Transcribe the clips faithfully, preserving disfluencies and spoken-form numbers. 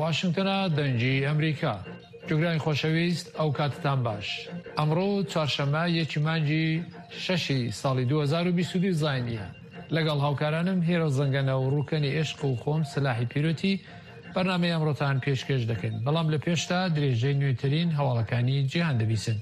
واشنگتن دنجی امریکا جوگرانی خوشویست او کاتتان باش امرو چهارشنبه یکی مانجی ششی سالی دو هزار و بیست و دو زاینیه لەگەڵ هاوکارانم هێرە زەنگەنە و ڕووکەنی عێشق و خۆم سلاحی پیرۆتی بەرنامەی ئەمڕۆتان پێشکەش دەکەین بەڵام لە پێشتا درێژەی نوێترین هەواڵەکانی جیهان دەبیستن.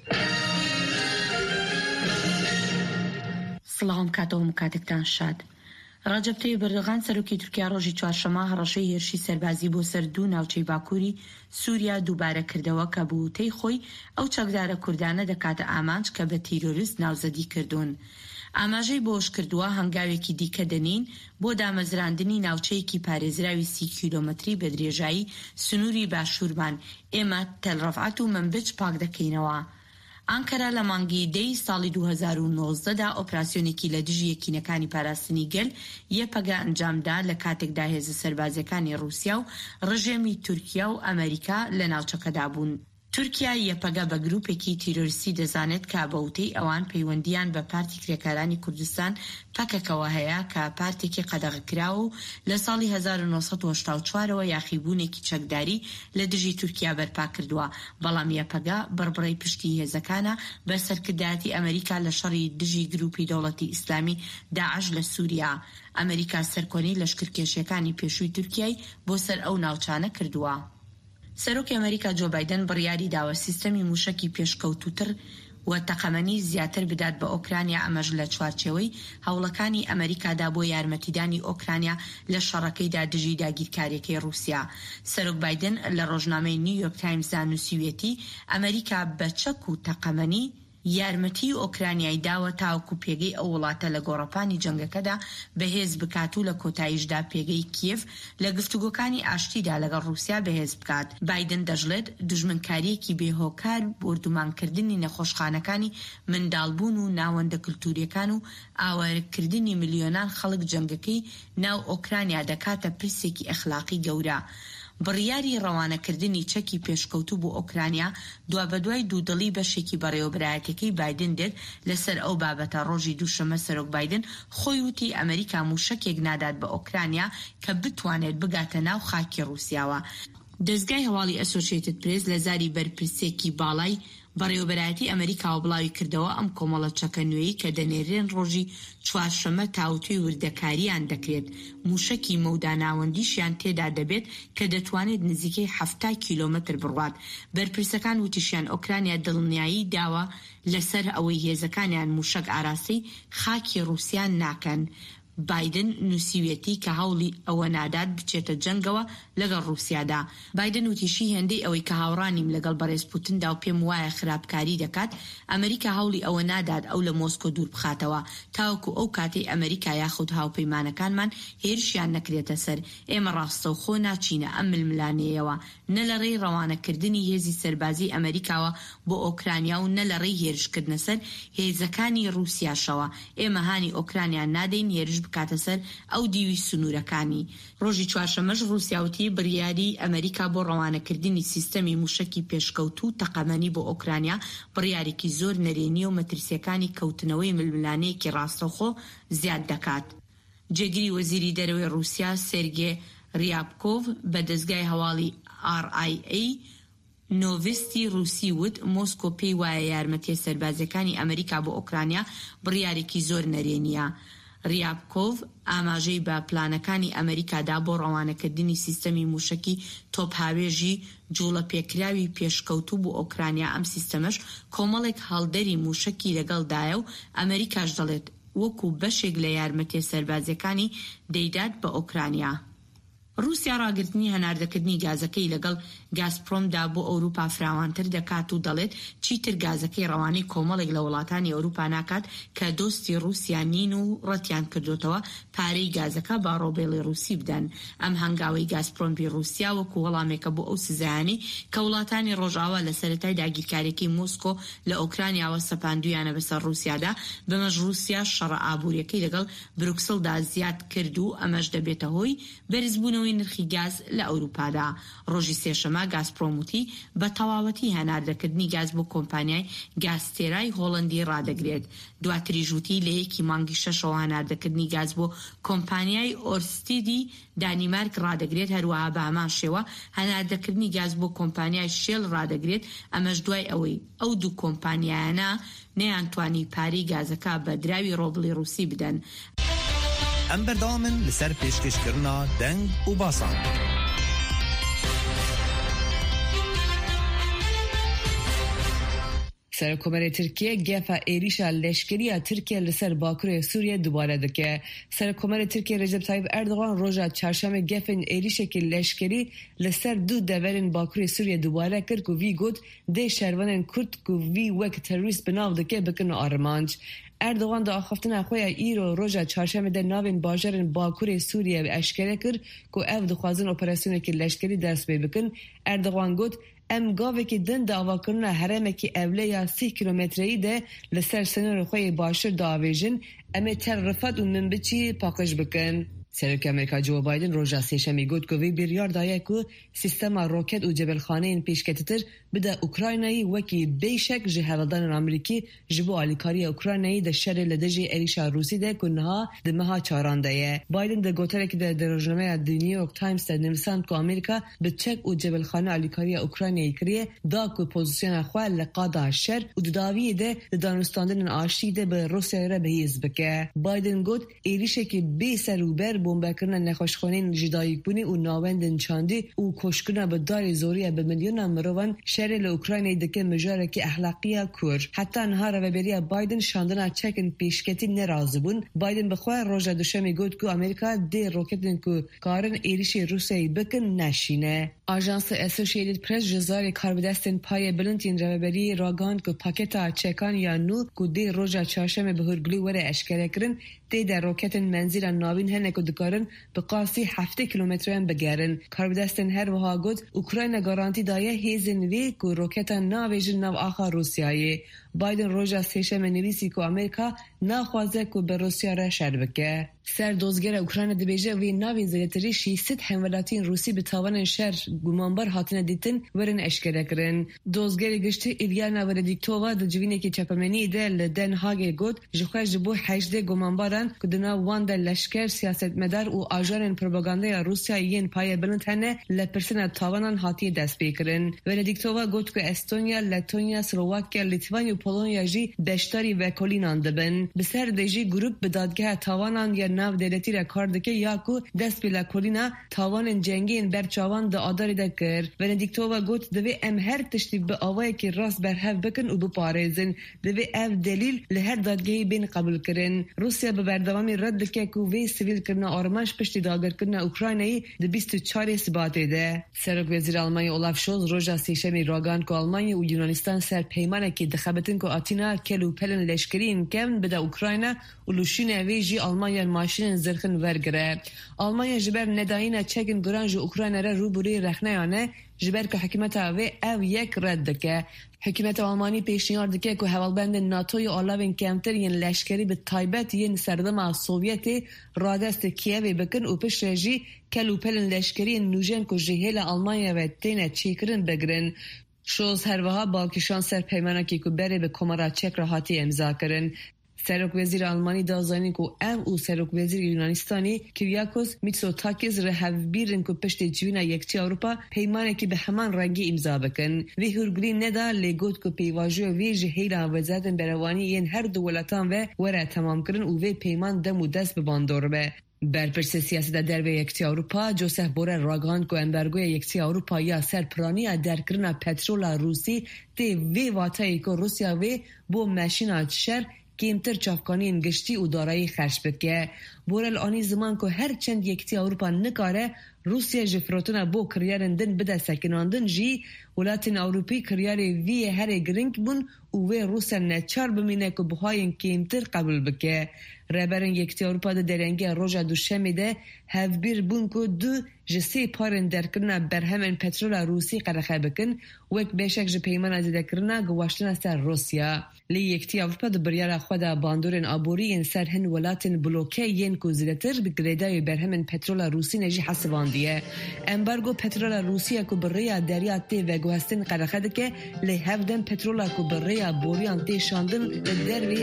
سڵاو کاتەوە کاتێکتان شاد. ڕەجەب تەیب ئەردۆغان سەرۆکی تورکیا ڕۆژی چوارشەممە هەڕەشەی هێرشی سەربازی بۆ سەر دوو ناوچەی باکووری سووریا دووبارە کردەوە کە بووتەی خۆی ئەو چەکدارە کوردانە دەکاتە ئامانج کە بە تیرۆریست ناوزەدی کردوون. ئاماژەی بۆش کردووە هەنگاوێکی دیکە دەنین بۆ دامەزراندنی ناوچەیەکی پارێزراوی سی کیلۆمەتری بە درێژایی سنووری باشوورمان ئێمە تەلڕەفعات و منبج پاک دەکەینەوە. ئانکەرا لە مانگی دەی ساڵی دوو هەزار و نۆزدەدا ئۆپراسیۆنێکی لە دژی یەکینەکانی پاراستنی گەل یەپەگا ئەنجامدا لە کاتێکدا هێزە سەربازەکانی رووسیا و ڕژێمی تورکیا و ئەمریکا لە ناوچەکەدا بوون. تورکیا یەپەگا بە گروپێکی تیرۆریستی دەزانێت کە بەوتەی ئەوان پەیوەندیان بە پارتی کرێکارانی کوردستان پەکەکەوە هەیە کە پارتێکی قەدەغەکراوە و لە ساڵی هەزار و نۆسەد و هەشتا و چوارەوە یاخیبوونێکی چەکداری لە دژی تورکیا بەرپا کردووە بەڵام یەپەگا بڕبڕی پشتی هێزەکانە بە سەرکردایەتی ئەمریکا لە شەڕی دژی گروپی دەوڵەتی ئیسلامی داعش لە سووریا. ئەمریکا سەرکۆنی لەشکرکێشیەکانی پێشووی تورکیای بۆ سەر ئەو ناوچانە کردووە. سەرۆکی ئەمریکا جۆ بایدن بڕیاری داوە سیستەمی موشکی پێشکەوتوتر و تەقەمەنی زیاتر بدات بە ئۆکرانیا ئەمەش لە چوارچێوەی هەوڵەکانی ئەمریکادا بۆ یارمەتیدانی ئۆکرانیا لە شەڕەکەیدا دژی داگیرکاریەکەی رووسیا. سەرۆک بایدن لە ڕۆژنامەی نیویۆرک تایمزدا نووسیوێتی ئەمریکا بە چەک و تەقەمەنی یارمەتی ئۆکرانیای داوە تاوەکو پێگەی ئەو وڵاتە لە گۆڕەپانی جەنگەکەدا بەهێز بکات و لە کۆتاییشدا پێگەی کیف لە گفتوگۆکانی ئاشتیدا لەگەڵ رووسیا بەهێز بکات. بایدن دەژڵێت دژمنکاریەکی بێهۆکار بردومانکردنی نەخۆشخانەکانی منداڵبوون و ناوەندە کلتوریەکان و ئاوارەکردنی ملیۆنان خەڵک جەنگەکەی ناو ئۆکرانیا دەکاتە پرسێکی ئەخلاقی گەورە. بڕیاری ڕەوانەکردنی چەکی پێشکەوتوو بۆ ئۆکرانیا دوا بەدوای دوودڵی بەشێکی بەڕێوەبرایەتەکەی بایدن دێت لەسەر ئەو بابەتە. ڕۆژی دووشەمە سەرۆک بایدن خۆی وتی ئەمریکا موشکێک نادات بە ئۆکرانیا کە بتوانێت بگاتە ناو خاکی رووسیاوە. دەستگای هەواڵی ئەسۆشیێتد پرێس لە زاری بەرپرسێکی باڵای بەڕێوەبەرایەتی ئەمریکاوە بڵاوی کردەوە ئەم کۆمەڵە چەکە نوێیی کە دەنێرێن ڕۆژی چوارشەمە تاوتوی وردەکاریان دەکرێت. موشکی مەوداناوەندیشیان تێدا دەبێت کە دەتوانێت نزیکەی هەفتا کیلۆمەتر بڕوات. بەرپرسەکان وتیشیان ئۆکرانیا دڵنیایی داوە لەسەر ئەوەی هێزەکانیان موشک ئاراستەی خاکی رووسیان ناکەن. بایدن نووسیوێتی کە هەوڵی ئەوە نادات بچێتە جەنگەوە لەگەڵ رووسیادا. بایدن وتیشی هێندەی ئەوەی کە هاوڕانیم لەگەڵ بەڕێز پوتیندا و پێم وایە خراپکاری دەکات ئەمریکا هەوڵی ئەوە نادات ئەو لە مۆسکۆ دوور بخاتەوە تاوەکو ئەو کاتەی ئەمریکا یاخود هاوپەیمانەکانمان هێرشیان نەکرێتە سەر. ئێمە ڕاستەوخۆ ناچینە ئەم ململانەیەوە نە لە ڕێی ڕەوانەکردنی هێزی سەربازی ئەمریکاوە بۆ ئۆکرانیا و نە لە ڕێی هێرشکردنە سەر هێزەکانی رووسیاشەوە. ئێمە هانی ئۆکرانیا نادەین هێرش بکاتە سەر ئەو دیوی سنوورەکانی. ڕۆژی چوارشەمەش رووسیاوتی بڕیاری ئەمریکا بۆ ڕەوانەکردنی سیستەمی موشکی پێشکەوتوو تەقەمەنی بۆ ئۆکرانیا بڕیارێکی زۆر نەرێنی و مەترسیەکانی کەوتنەوەی ململانەیەکی ڕاستەوخۆ زیاد دەکات. جێگیری وەزیری دەرەوەی رووسیا سێرگێ ریابکۆڤ بە دەستگای هەواڵی ئار ئای ئەی نۆڤستی رووسی وت مۆسکۆ پێی وایە یارمەتیە سەربازەکانی ئەمریکا بۆ ئۆکرانیا بڕیارێکی زۆر نەرێنیە. ریابکۆڤ ئاماژەی بە پلانەکانی ئەمریکادا بۆ ڕەوانەکردنی سیستەمی موشکی تۆپ هاوێژی جوڵە پێکراوی پێشکەوتوو بۆ ئۆکرانیا. ئەم سیستەمەش کۆمەڵێک هەڵدەری موشکی لەگەڵدایە و ئەمریکاش دەڵێت وەکو بەشێک لە یارمەتیە سەربازەکانی دەیدات بە ئۆکرانیا. رووسیا ڕاگررتنی هەناردەکردنی گازەکەی لەگەڵ گازپرۆمدا بۆ ئەوروپا فراوانتر دەکات و دەڵێت چیتر گازەکەی ڕەوانەی کۆمەڵێک لە وڵاتانی ئەوروپا ناکات کە دۆستی رووسیا نین و ڕەتیان کردوتەوە پارەی گازەکە با ڕۆبێڵی رووسی بدەن. ئەم هەنگاوەی گازپرۆمی رووسیا وەکو وەڵامێکە بۆ ئەو سزایانی کە وڵاتانی ڕۆژاوا لە سەرەتای داگیرکاریەکەی مۆسکۆ لە ئۆکرانیاوە سەپاندویانە بەسەر رووسیادا بەمەش رووسیا شەڕە ئابوووریەکەی لەگەڵ بروکسڵدا زیاد کرد و ئەمەش دەبێتە هۆی بەرزبوونەوەی کۆکردنەوەی نرخی گاز لە ئەوروپادا. ڕۆژی سێشەمە گازپرۆموتی بە تەواوەتی هەناردەکردنی گاز بۆ کۆمپانیای گازتێرای هۆڵندی ڕادەگرێت. دواتری ژووتی لە یەکی مانگی شەشەوە هەناردەکردنی گاز بۆ کۆمپانیای ئۆرستیدی دانیمارک ڕادەگرێت، هەروەها بە هەمان شێوە هەناردەکردنی گاز بۆ کۆمپانیای شێل ڕادەگرێت، ئەمەش دوای ئەوەی ئەو دوو کۆمپانیایانە نەیانتوانی پارەی گازەکە بە دراوی ڕۆبڵی ڕووسی بدەن. ئەم بەردەوامن لەسەر پێشکەشکردنا دەنگ و باسان. سرکومەری ترکیه گەفە عێریشە لەشکریە ترکیه لەسەر باکوورە سووریە دووبارە دەکە. سرکومەری ترکیه ڕەجەب تایب ئەردوغان ڕۆژە چارشەمە گەفن عێریشێکی لەشکری لەسەر دوو دەڤەرن باکوورە سووریە دووبارە کرد و وی گوت دێ شەروەنên کورد و وی وەک تەروریست بناو دەکە بکن ئارمانج. ئەردوغان دا ئاخفتنا خۆیە ئیرۆ ڕۆژە چارشەمە دە ناوین باژەرن باکوورە سووریە ئەشکەرە کرد و ئەو دخوازن ئۆپەراسیۆنێکی لەشکری دەست پێ بکن. ئەردوغان گوت ام گاوکی دن داواکرنا هرمکی اوله یا سی کیلومتری ده لسر سنور خوی باشر داویجن ام تر رفت و من بچی پاکش بکن. سرک امریکا جو بایدن روزا سه‌شنبه گفت که وی بیریار دایه که سیستم راکت و جبلخانه این پیشکتتر بده اوکراینایی وکی بیشک جهودان آمریکی جبو آلیکاری اوکراینایی ده شر لدجی اریشا روسی ده کنها ده مها چارانده. بایدن ده گوتره که ده روزنامه د نیویورک تایمز ده نویسند که آمریکا به چک و جبلخانه آلیکاری اوکراینایی کریه دا که پوزیشن خواه لقاده شر و داویه ده دانستاندن آشتی ده به روسیه را بهیز بکه. بایدن گفت ایریشه که بی سر و بر بمبکردن نخوشخانین جدایی کنی و ناوندن چاندی و کشکنا به دار زوریه به میلیون مروان شر اوکراینی دکه مجاره که اخلاقیه کور. حتی انها روبری بایدن شاندن چکن پیشکتی نرازه بون. بایدن بخواه روژه دوشمی گفت که امریکا دی روکتن که کارن ایریشی روسیه بکن نشینه. آژانس اسوسییتد پرس جزاری کاربدستن پای بلندین روبری راگان که پاکتا چکان یا نو که دی روژه چهارشنبه به هرگلی وره اشکره کرن دی در روکتن منزل ناوین هنه که دکارن به قاسی هفته کیلومترین بگرن. کاربدستن هر وها گفت اوکراین گارانتی دایه هیزن وی که روکتن ناویجن ناو آخر روسیایی. بایدن روژه سه‌شنبه نویسی که امریکا نخوازه که به روسیه را شر بکه. سر دوزگر اوکراین دبیجه وی ناوی زیاتری ششصد حملاتین روسی به تاوان شهر گمانبر هاتنه دیتن ورن اشکره کرن. دوزگر گشتی ایلیانا وردیکتووا د جوینه کی چپمنی ده لدن هاگ گوت جوخه جبو هجده گمانباران که دنا وان د لشکر سیاستمدار او آژان پروپاگاندای روسیا یین پای بلند هنه لپرسن تاوانان هاتی دست بیکرن. وردیکتووا گوت که استونیا، لتونیا، سلواکیا، لیتوانیا و پولونیا جی دشتاری و کلینان دبن. بسر دیجی گروپ به دادگاه تاوانان یا ناو دولتی را کار دکه یا کو دست به لکولینا تاوان جنگین برچاوان د آداری دکر. وندیکتووا گوت دوی ام هر تشتی به آوای که راست برهف بکن و بپارزن. دوی اف دلیل لهر دادگاهی بین قبول کرن. روسیا به بردوامی رد دکه که وی سویل کرنا آرمانش پشتی داگر کرنا اوکراینایی د بیست و چهار ثباته ده. سرک وزیر آلمانی اولاف شولز روژا سه‌شنبه راگان که آلمانی و یونانستان سر پیمانه که دخبتن که آتینا کلو پلن لشکرین کم بده اوکراینا و لوشین ویجی آلمانی ماشین زرخن ورگره. آلمانی جبر نداینا چگن گرانج اوکراین را روبروی رخنهانه جبر که حکومت اوی او یک رد که. حکومت آلمانی پیشنهاد دکه که حوالبند ناتوی آلاوین کمتر ین لشکری به تایبت ین سردم سوویتی رادست کیوی بکن و پیش رجی کلو پلن لشکری نوجن که جهیل آلمانی و تینه چیکرن بگرن. شوز هر وها باکشان سر پیمانه که بره به کمرا چک را هاتی امضا کرن. سرک وزیر آلمانی دازانی که ام او سرک وزیر یونانستانی کیریاکوس میتسوتاکیس رهبیرن که پشت جوینا یکتی اروپا پیمانه که به همان رنگی امضا بکن. وی هرگلی ندا لگوت که پیواژو وی جهیلا وزارتن بروانی این هر دولتان و وره تمام کرن و وی پیمان دم و دست بباندور به. برپرس سیاست در به یکتی اروپا جوزف بورل راگان که امبارگوی یکتی اروپا یا سرپرانی درکرنا پترول روسی تی وی واتایی که روسیا وی بو ماشینات شر کمتر چافکانی گشتی و دارایی خرج بکه. بورل آنی زمان که هر چند یکتی اروپا نکاره روسیا جفروتنا بو کریارندن بده سکناندن جی ولاتین اروپی کریاری وی هر گرنگ بون و وی روسیا نچار بمینه که بهاین کمتر قبول بکه. رهبران یکتی اروپا ده درنگی روژا دوشنبه ده هفبیر بون که دو جسی پارن درکرنا برهمن پترول روسی قرخه بکن و یک بیشک جپیمان از دکرنا گواشتن سر روسیا. لی یکتی اروپا ده بریار خود باندورن آبوری این سر هن ولاتین بلوکه ین که زیدتر بگریدای برهمن پترول روسی نجی حسوان داندیه امبارگو پترول روسیه کو بریا دریا تی و گوهستن قرخه دکه لی هفدن پترول کو بریا بوریان تی شاندن دروی